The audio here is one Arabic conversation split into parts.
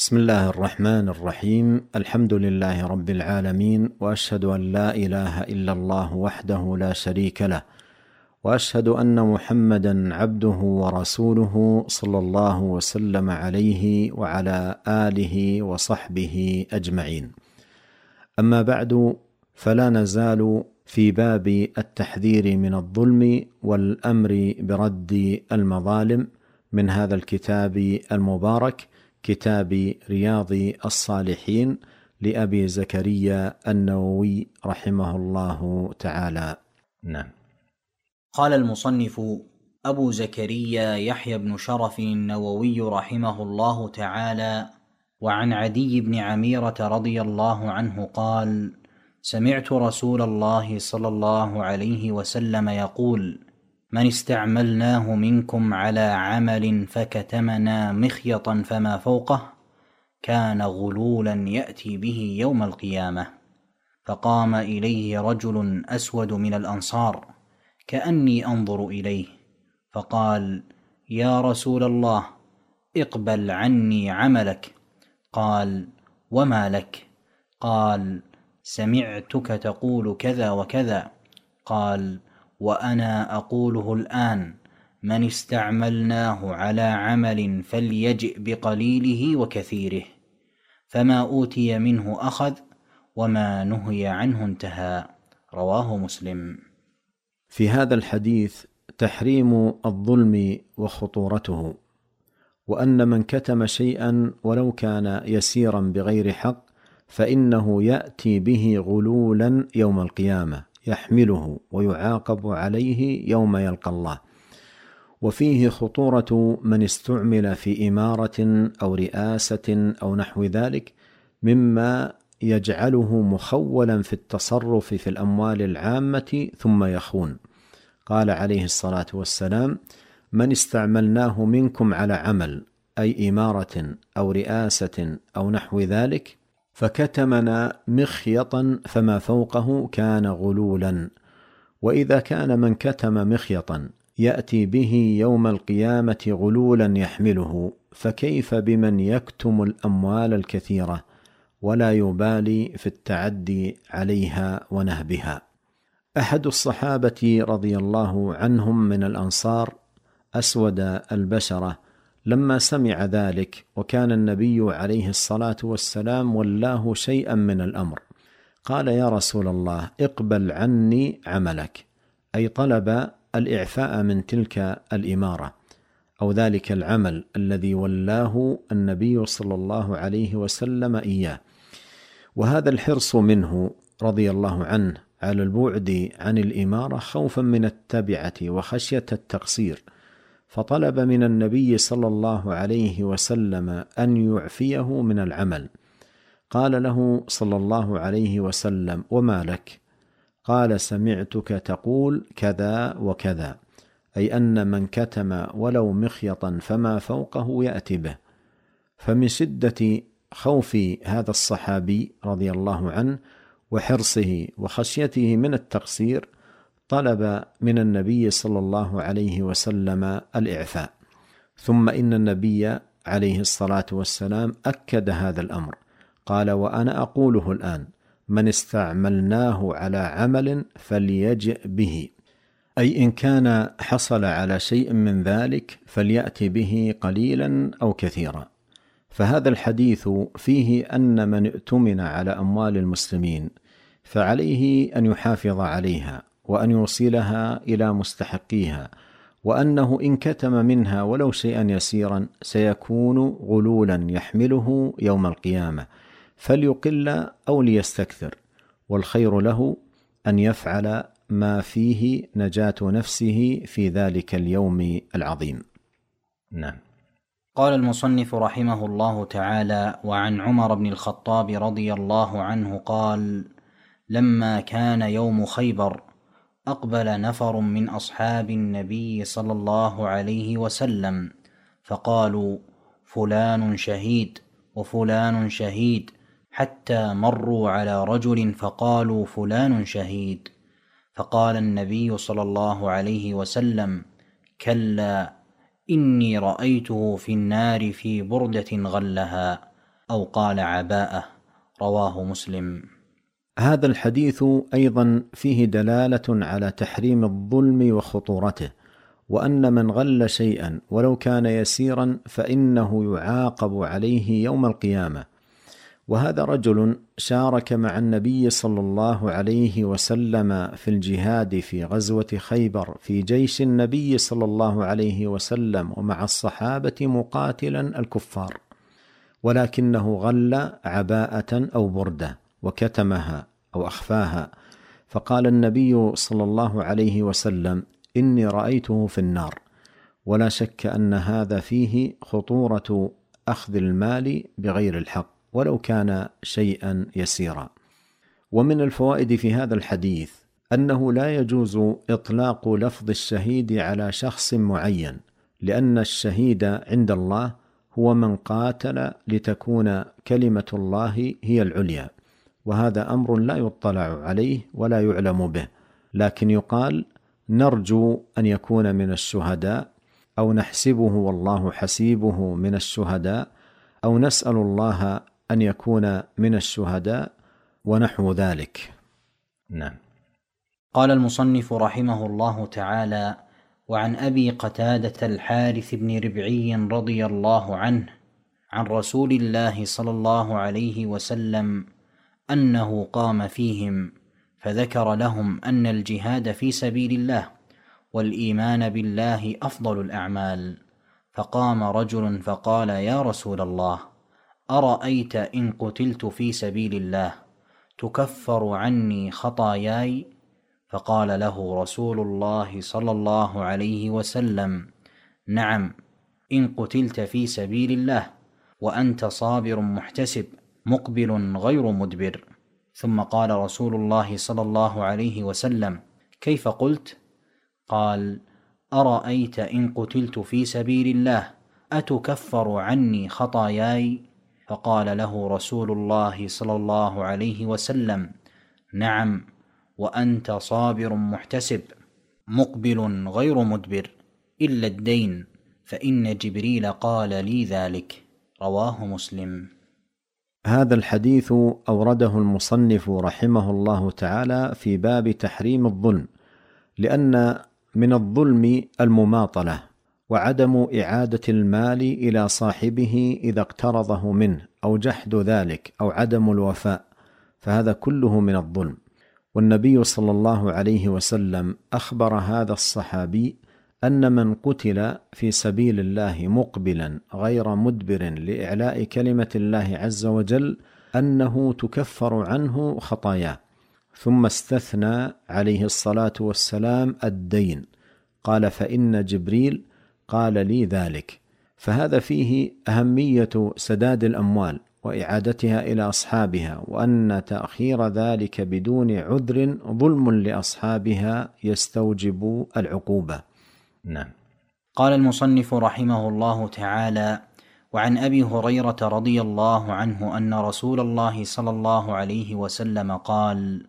بسم الله الرحمن الرحيم. الحمد لله رب العالمين، وأشهد أن لا إله إلا الله وحده لا شريك له، وأشهد أن محمدا عبده ورسوله صلى الله وسلم عليه وعلى آله وصحبه أجمعين. أما بعد، فلا نزال في باب التحذير من الظلم والأمر برد المظالم من هذا الكتاب المبارك، كتاب رياض الصالحين لأبي زكريا النووي رحمه الله تعالى. نعم. قال المصنف أبو زكريا يحيى بن شرف النووي رحمه الله تعالى: وعن عدي بن عميرة رضي الله عنه قال: سمعت رسول الله صلى الله عليه وسلم يقول: من استعملناه منكم على عمل فكتمنا مخيطا فما فوقه كان غلولا يأتي به يوم القيامة. فقام إليه رجل أسود من الأنصار كأني أنظر إليه، فقال: يا رسول الله، اقبل عني عملك. قال: وما لك؟ قال: سمعتك تقول كذا وكذا. قال: وأنا أقوله الآن: من استعملناه على عمل فليجئ بقليله وكثيره، فما أوتي منه أخذ، وما نهي عنه انتهى. رواه مسلم. في هذا الحديث تحريم الظلم وخطورته، وأن من كتم شيئا ولو كان يسيرا بغير حق فإنه يأتي به غلولا يوم القيامة يحمله ويعاقب عليه يوم يلقى الله. وفيه خطورة من استعمل في إمارة أو رئاسة أو نحو ذلك، مما يجعله مخولا في التصرف في الأموال العامة ثم يخون. قال عليه الصلاة والسلام: من استعملناه منكم على عمل، أي إمارة أو رئاسة أو نحو ذلك، فكتمنا مخيطا فما فوقه كان غلولا. وإذا كان من كتم مخيطا يأتي به يوم القيامة غلولا يحمله، فكيف بمن يكتم الأموال الكثيرة ولا يبالي في التعدي عليها ونهبها؟ أحد الصحابة رضي الله عنهم من الأنصار أسود البشرة لما سمع ذلك، وكان النبي عليه الصلاة والسلام ولاه شيئا من الأمر، قال: يا رسول الله، اقبل عني عملك، أي طلب الإعفاء من تلك الإمارة أو ذلك العمل الذي ولاه النبي صلى الله عليه وسلم إياه. وهذا الحرص منه رضي الله عنه على البعد عن الإمارة خوفا من التبعة وخشية التقصير، فطلب من النبي صلى الله عليه وسلم أن يعفيه من العمل. قال له صلى الله عليه وسلم: وما لك؟ قال: سمعتك تقول كذا وكذا، أي أن من كتم ولو مخيطا فما فوقه يأتي به. فمن شدة خوف هذا الصحابي رضي الله عنه وحرصه وخشيته من التقصير طلب من النبي صلى الله عليه وسلم الإعفاء. ثم إن النبي عليه الصلاة والسلام أكد هذا الأمر، قال: وأنا أقوله الآن: من استعملناه على عمل فليجئ به، أي إن كان حصل على شيء من ذلك فليأتي به قليلا أو كثيرا. فهذا الحديث فيه أن من ائتمن على أموال المسلمين فعليه أن يحافظ عليها وأن يوصلها إلى مستحقيها، وأنه إن كتم منها ولو شيئا يسيرا سيكون غلولا يحمله يوم القيامة، فليقل أو ليستكثر، والخير له أن يفعل ما فيه نجاة نفسه في ذلك اليوم العظيم. نعم. قال المصنف رحمه الله تعالى: وعن عمر بن الخطاب رضي الله عنه قال: لما كان يوم خيبر أقبل نفر من أصحاب النبي صلى الله عليه وسلم فقالوا: فلان شهيد وفلان شهيد، حتى مروا على رجل فقالوا: فلان شهيد. فقال النبي صلى الله عليه وسلم: كلا، إني رأيته في النار في بردة غلها، أو قال عباءة. رواه مسلم. هذا الحديث أيضا فيه دلالة على تحريم الظلم وخطورته، وأن من غل شيئا ولو كان يسيرا فإنه يعاقب عليه يوم القيامة. وهذا رجل شارك مع النبي صلى الله عليه وسلم في الجهاد في غزوة خيبر في جيش النبي صلى الله عليه وسلم ومع الصحابة مقاتلا الكفار، ولكنه غل عباءة أو بردة وكتمها أو أخفاها، فقال النبي صلى الله عليه وسلم: إني رأيته في النار. ولا شك أن هذا فيه خطورة أخذ المال بغير الحق ولو كان شيئا يسيرا. ومن الفوائد في هذا الحديث أنه لا يجوز إطلاق لفظ الشهيد على شخص معين، لأن الشهيد عند الله هو من قاتل لتكون كلمة الله هي العليا، وهذا أمر لا يطلع عليه ولا يعلم به، لكن يقال نرجو أن يكون من الشهداء، أو نحسبه والله حسيبه من الشهداء، أو نسأل الله أن يكون من الشهداء، ونحو ذلك. نعم. قال المصنف رحمه الله تعالى: وعن أبي قتادة الحارث بن ربعي رضي الله عنه عن رسول الله صلى الله عليه وسلم أنه قام فيهم فذكر لهم أن الجهاد في سبيل الله والإيمان بالله أفضل الأعمال، فقام رجل فقال: يا رسول الله، أرأيت إن قتلت في سبيل الله تكفر عني خطاياي؟ فقال له رسول الله صلى الله عليه وسلم: نعم، إن قتلت في سبيل الله وأنت صابر محتسب مقبل غير مدبر. ثم قال رسول الله صلى الله عليه وسلم: كيف قلت؟ قال: أرأيت إن قتلت في سبيل الله أتكفر عني خطاياي؟ فقال له رسول الله صلى الله عليه وسلم: نعم، وأنت صابر محتسب مقبل غير مدبر، إلا الدين، فإن جبريل قال لي ذلك. رواه مسلم. هذا الحديث أورده المصنف رحمه الله تعالى في باب تحريم الظلم، لأن من الظلم المماطلة وعدم إعادة المال إلى صاحبه إذا اقترضه منه، أو جحد ذلك، أو عدم الوفاء، فهذا كله من الظلم. والنبي صلى الله عليه وسلم أخبر هذا الصحابي أن من قتل في سبيل الله مقبلا غير مدبر لإعلاء كلمة الله عز وجل أنه تكفر عنه خطاياه، ثم استثنى عليه الصلاة والسلام الدين، قال: فإن جبريل قال لي ذلك. فهذا فيه أهمية سداد الأموال وإعادتها إلى أصحابها، وأن تأخير ذلك بدون عذر ظلم لأصحابها يستوجب العقوبة. نعم. قال المصنف رحمه الله تعالى: وعن أبي هريرة رضي الله عنه أن رسول الله صلى الله عليه وسلم قال: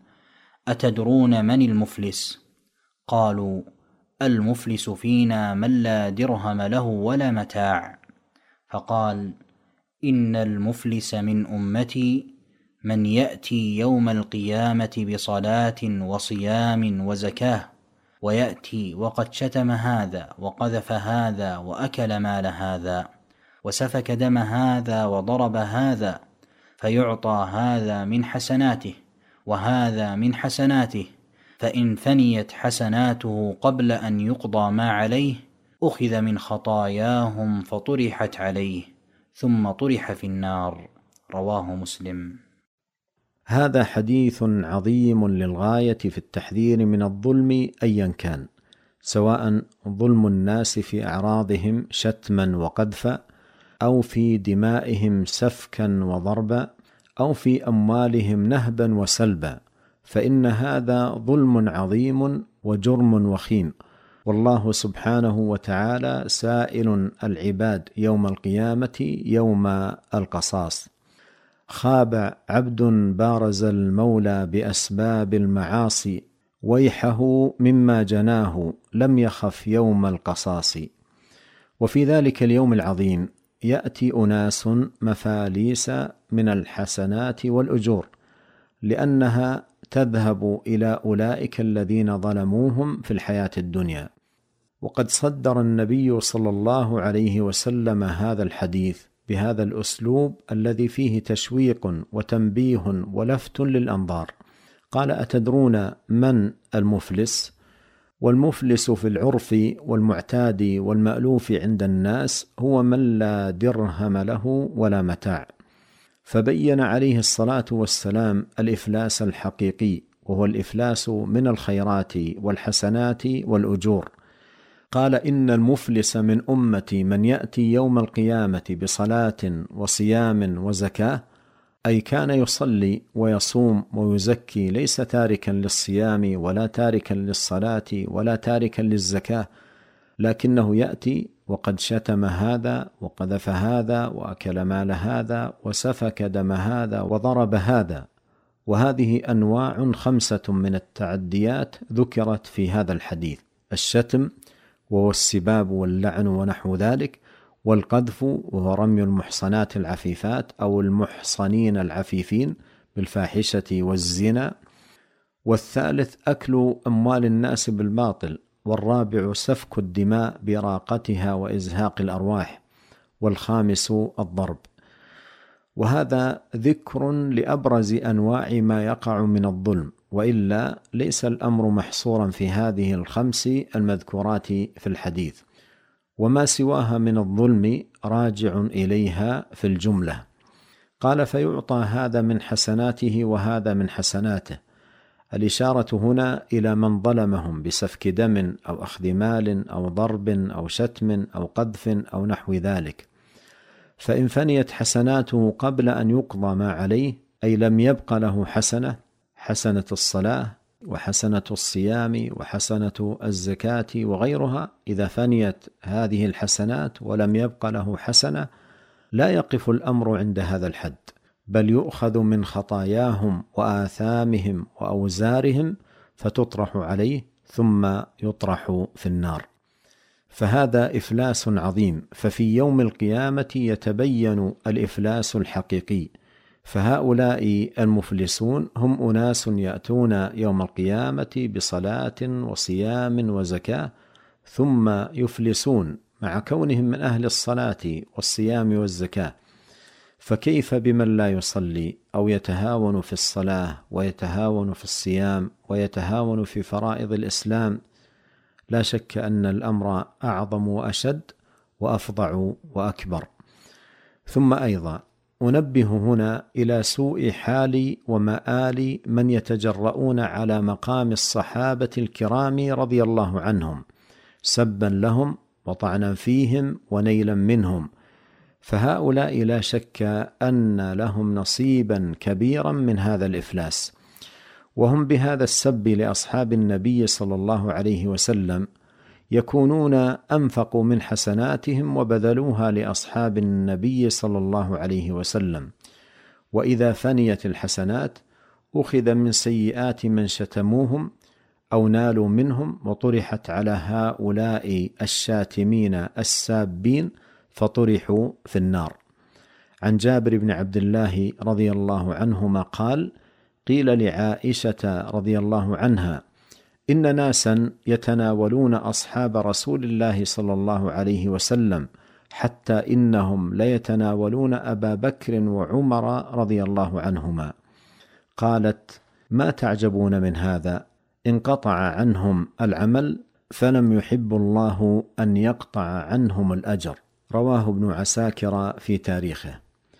أتدرون من المفلس؟ قالوا: المفلس فينا من لا درهم له ولا متاع. فقال: إن المفلس من أمتي من يأتي يوم القيامة بصلاة وصيام وزكاة، ويأتي وقد شتم هذا وقذف هذا وأكل مال هذا وسفك دم هذا وضرب هذا، فيعطى هذا من حسناته وهذا من حسناته، فإن فنيت حسناته قبل أن يقضى ما عليه أخذ من خطاياهم فطرحت عليه ثم طرح في النار. رواه مسلم. هذا حديث عظيم للغاية في التحذير من الظلم أيا كان، سواء ظلم الناس في أعراضهم شتما وقذفا، أو في دمائهم سفكا وضربا، أو في أموالهم نهبا وسلبا، فإن هذا ظلم عظيم وجرم وخيم، والله سبحانه وتعالى سائل العباد يوم القيامة يوم القصاص. خاب عبد بارز المولى بأسباب المعاصي، ويحه مما جناه لم يخف يوم القصاص. وفي ذلك اليوم العظيم يأتي أناس مفاليس من الحسنات والأجور، لأنها تذهب إلى أولئك الذين ظلموهم في الحياة الدنيا. وقد صدر النبي صلى الله عليه وسلم هذا الحديث بهذا الأسلوب الذي فيه تشويق وتنبيه ولفت للأنظار. قال: أتدرون من المفلس؟ والمفلس في العرف والمعتاد والمألوف عند الناس هو من لا درهم له ولا متاع. فبين عليه الصلاة والسلام الإفلاس الحقيقي، وهو الإفلاس من الخيرات والحسنات والأجور. قال: إن المفلس من أمتي من يأتي يوم القيامة بصلاة وصيام وزكاة، أي كان يصلي ويصوم ويزكي، ليس تاركا للصيام ولا تاركا للصلاة ولا تاركا للزكاة، لكنه يأتي وقد شتم هذا وقذف هذا وأكل مال هذا وسفك دم هذا وضرب هذا. وهذه أنواع 5 من التعديات ذكرت في هذا الحديث: الشتم، وهو السباب واللعن ونحو ذلك، والقذف، وهو رمي المحصنات العفيفات أو المحصنين العفيفين بالفاحشة والزنا، والثالث أكل أموال الناس بالباطل، والرابع سفك الدماء براقتها وإزهاق الأرواح، والخامس الضرب. وهذا ذكر لأبرز أنواع ما يقع من الظلم، وإلا ليس الأمر محصورا في هذه ال5 المذكورات في الحديث، وما سواها من الظلم راجع إليها في الجملة. قال: فيعطى هذا من حسناته وهذا من حسناته. الإشارة هنا إلى من ظلمهم بسفك دم أو أخذ مال أو ضرب أو شتم أو قذف أو نحو ذلك. فإن فنيت حسناته قبل أن يقضى ما عليه، أي لم يبق له حسنة الصلاة وحسنة الصيام وحسنة الزكاة وغيرها، إذا فنيت هذه الحسنات ولم يبق له حسنة، لا يقف الأمر عند هذا الحد، بل يؤخذ من خطاياهم وآثامهم وأوزارهم فتطرح عليه ثم يطرح في النار. فهذا إفلاس عظيم. ففي يوم القيامة يتبين الإفلاس الحقيقي. فهؤلاء المفلسون هم أناس يأتون يوم القيامة بصلاة وصيام وزكاة، ثم يفلسون مع كونهم من أهل الصلاة والصيام والزكاة. فكيف بمن لا يصلي أو يتهاون في الصلاة ويتهاون في الصيام ويتهاون في فرائض الإسلام؟ لا شك أن الأمر أعظم وأشد وأفظع وأكبر. ثم أيضا أنبه هنا إلى سوء حال ومآل من يتجرؤون على مقام الصحابة الكرام رضي الله عنهم، سبا لهم وطعنا فيهم ونيلا منهم. فهؤلاء لا شك أن لهم نصيبا كبيرا من هذا الإفلاس، وهم بهذا السب لأصحاب النبي صلى الله عليه وسلم يكونون أنفقوا من حسناتهم وبذلوها لأصحاب النبي صلى الله عليه وسلم. وإذا فنيت الحسنات أخذ من سيئات من شتموهم أو نالوا منهم وطرحت على هؤلاء الشاتمين السابين فطرحوا في النار. عن جابر بن عبد الله رضي الله عنهما قال: قيل لعائشة رضي الله عنها: إن ناسا يتناولون أصحاب رسول الله صلى الله عليه وسلم، حتى إنهم ليتناولون أبا بكر وعمر رضي الله عنهما. قالت: ما تعجبون من هذا؟ انقطع عنهم العمل فلم يحب الله أن يقطع عنهم الأجر. رواه ابن عساكر في تاريخه.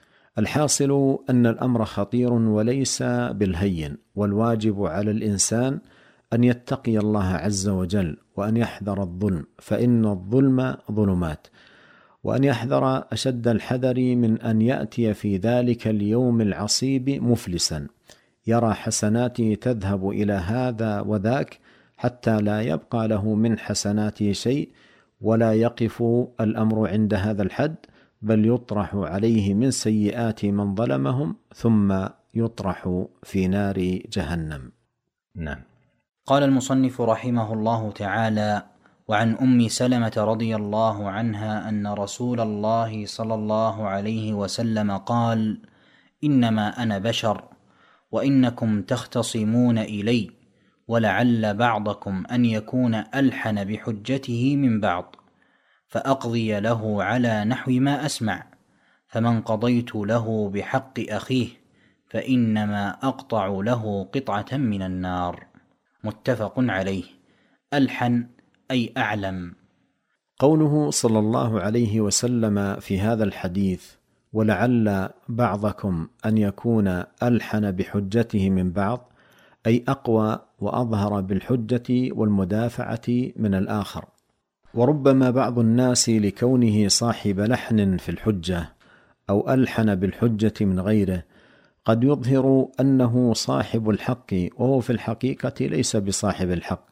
الحاصل أن الأمر خطير وليس بالهين، والواجب على الإنسان أن يتقي الله عز وجل وأن يحذر الظلم، فإن الظلم ظلمات، وأن يحذر أشد الحذر من أن يأتي في ذلك اليوم العصيب مفلسا يرى حسناته تذهب إلى هذا وذاك حتى لا يبقى له من حسناته شيء، ولا يقف الأمر عند هذا الحد، بل يطرح عليه من سيئات من ظلمهم ثم يطرح في نار جهنم. نعم. قال المصنف رحمه الله تعالى: وعن أم سلمة رضي الله عنها أن رسول الله صلى الله عليه وسلم قال: إنما أنا بشر وإنكم تختصمون إلي، ولعل بعضكم أن يكون ألحن بحجته من بعض، فأقضي له على نحو ما أسمع، فمن قضيت له بحق أخيه فإنما أقطع له قطعة من النار. متفق عليه. ألحن أي أعلم. قوله صلى الله عليه وسلم في هذا الحديث: ولعل بعضكم أن يكون ألحن بحجته من بعض، أي أقوى وأظهر بالحجة والمدافعة من الآخر. وربما بعض الناس لكونه صاحب لحن في الحجة أو ألحن بالحجة من غيره قد يظهر أنه صاحب الحق، وهو في الحقيقة ليس بصاحب الحق،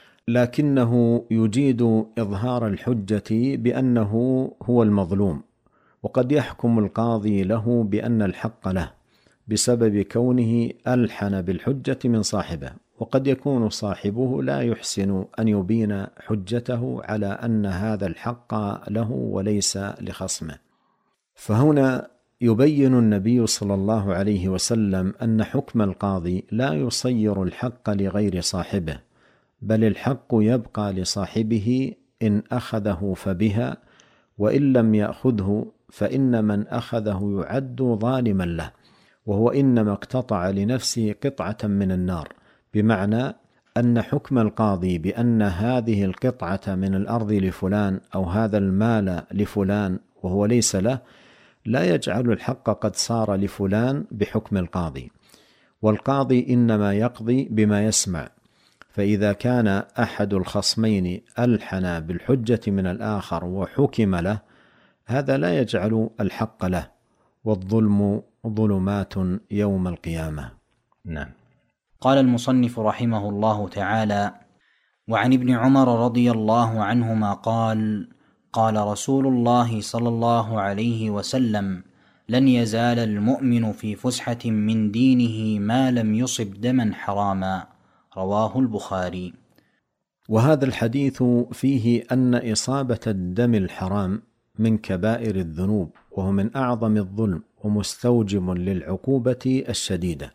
لكنه يجيد إظهار الحجة بأنه هو المظلوم، وقد يحكم القاضي له بأن الحق له بسبب كونه ألحن بالحجة من صاحبه، وقد يكون صاحبه لا يحسن أن يبين حجته على أن هذا الحق له وليس لخصمه. فهنا يبين النبي صلى الله عليه وسلم أن حكم القاضي لا يصير الحق لغير صاحبه، بل الحق يبقى لصاحبه إن أخذه فبها، وإن لم يأخذه فإن من أخذه يعد ظالما له، وهو إنما اقتطع لنفسه قطعة من النار، بمعنى أن حكم القاضي بأن هذه القطعة من الأرض لفلان أو هذا المال لفلان وهو ليس له لا يجعل الحق قد صار لفلان بحكم القاضي، والقاضي إنما يقضي بما يسمع، فإذا كان أحد الخصمين ألحن بالحجة من الآخر وحكم له، هذا لا يجعل الحق له، والظلم ظلمات يوم القيامة. نعم. قال المصنف رحمه الله تعالى: وعن ابن عمر رضي الله عنهما قال: قال رسول الله صلى الله عليه وسلم: لن يزال المؤمن في فسحة من دينه ما لم يصب دما حراما. رواه البخاري. وهذا الحديث فيه أن إصابة الدم الحرام من كبائر الذنوب، وهو من أعظم الظلم ومستوجب للعقوبة الشديدة.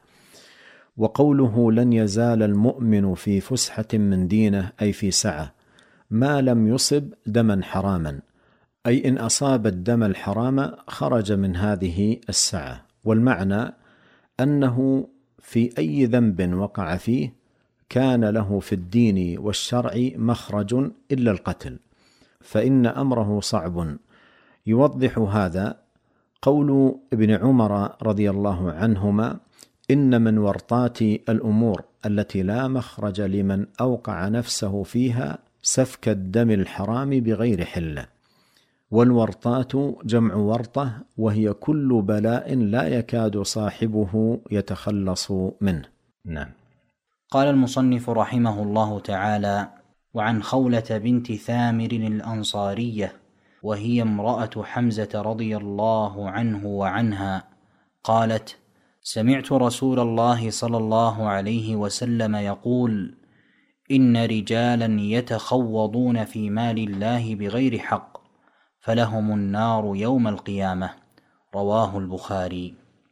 وقوله لن يزال المؤمن في فسحة من دينه أي في سعة ما لم يصب دما حراما، أي إن أصاب الدم الحرام خرج من هذه السعة. والمعنى أنه في أي ذنب وقع فيه كان له في الدين والشرع مخرج إلا القتل، فإن أمره صعب. يوضح هذا قول ابن عمر رضي الله عنهما: إن من ورطات الأمور التي لا مخرج لمن أوقع نفسه فيها سفك الدم الحرام بغير حله. والورطات جمع ورطة، وهي كل بلاء لا يكاد صاحبه يتخلص منه. نعم. قال المصنف رحمه الله تعالى: وعن خولة بنت ثامر الأنصارية، وهي امرأة حمزة رضي الله عنه وعنها، قالت: سمعت رسول الله صلى الله عليه وسلم يقول: إن رجالا يتخوضون في مال الله بغير حق فلهم النار يوم القيامة. رواه البخاري.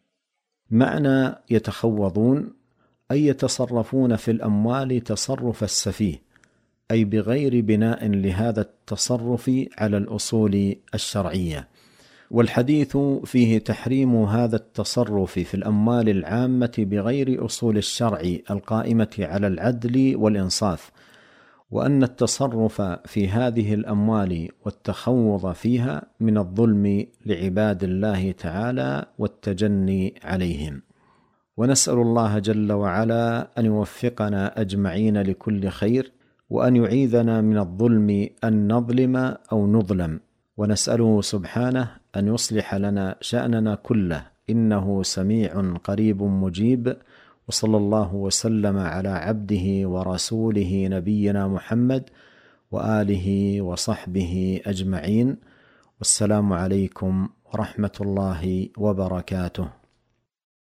معنى يتخوضون أي يتصرفون في الأموال تصرف السفيه، أي بغير بناء لهذا التصرف على الأصول الشرعية. والحديث فيه تحريم هذا التصرف في الأموال العامة بغير أصول الشرع القائمة على العدل والإنصاف، وأن التصرف في هذه الأموال والتخوض فيها من الظلم لعباد الله تعالى والتجني عليهم. ونسأل الله جل وعلا أن يوفقنا أجمعين لكل خير، وأن يعيذنا من الظلم أن نظلم أو نظلم، ونسأله سبحانه أن يصلح لنا شأننا كله، إنه سميع قريب مجيب. وصلى الله وسلم على عبده ورسوله نبينا محمد وآله وصحبه أجمعين، والسلام عليكم ورحمة الله وبركاته.